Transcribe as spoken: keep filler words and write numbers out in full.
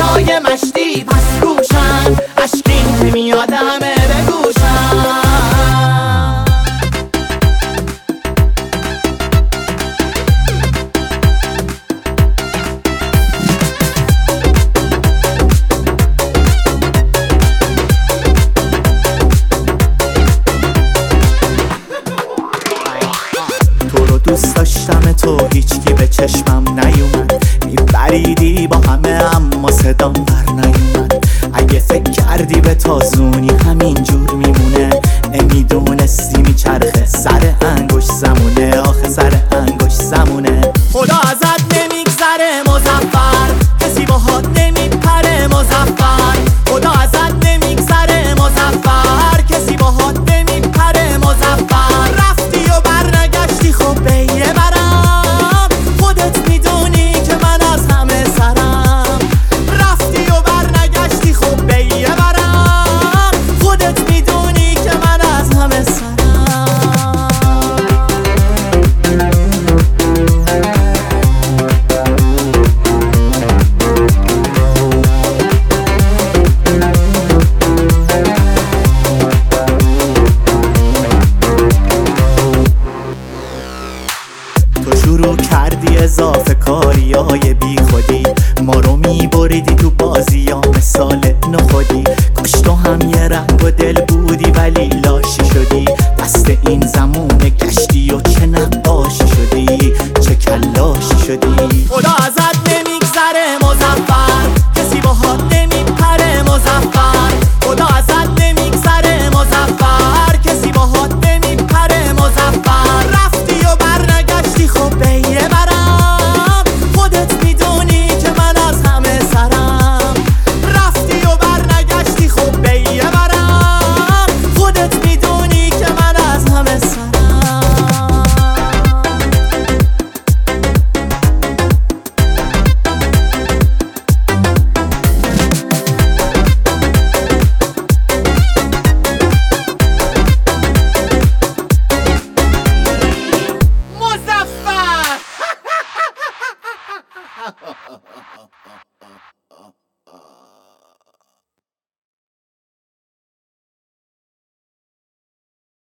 صدای مشتی پس روشن، اشکین که میاد همه بگوشن. تو رو دوست داشتم تو هیچکی به چشمم نیومد، میبریدی با همه اما صدام بر نیومد. اگه فکر کردی به تازونی همین جور میمونه، نمیدونستی میچرخه سر انگوش زمونه، آخه سر انگوش زمونه. خدا ازت نمیگذره مظفر، کسی باهات نمیپره مظفر. خدا ازت نمیگذره مظفر، کسی باهات نمیپره مظفر. رفتی و برنگشتی خب بیه برم، خودت میدونی که من از همه سرم. رفتی و برنگشتی خب بیه برم، خودت میدونی که من از همه سرم. تو شروع کردی اضافه کاری های بی خودی، ما رو میبریدی تو بازی ها مثال نخودی. کاش تو هم یه رنگ و دل بودی ولی لاشی شدی، دست این زمان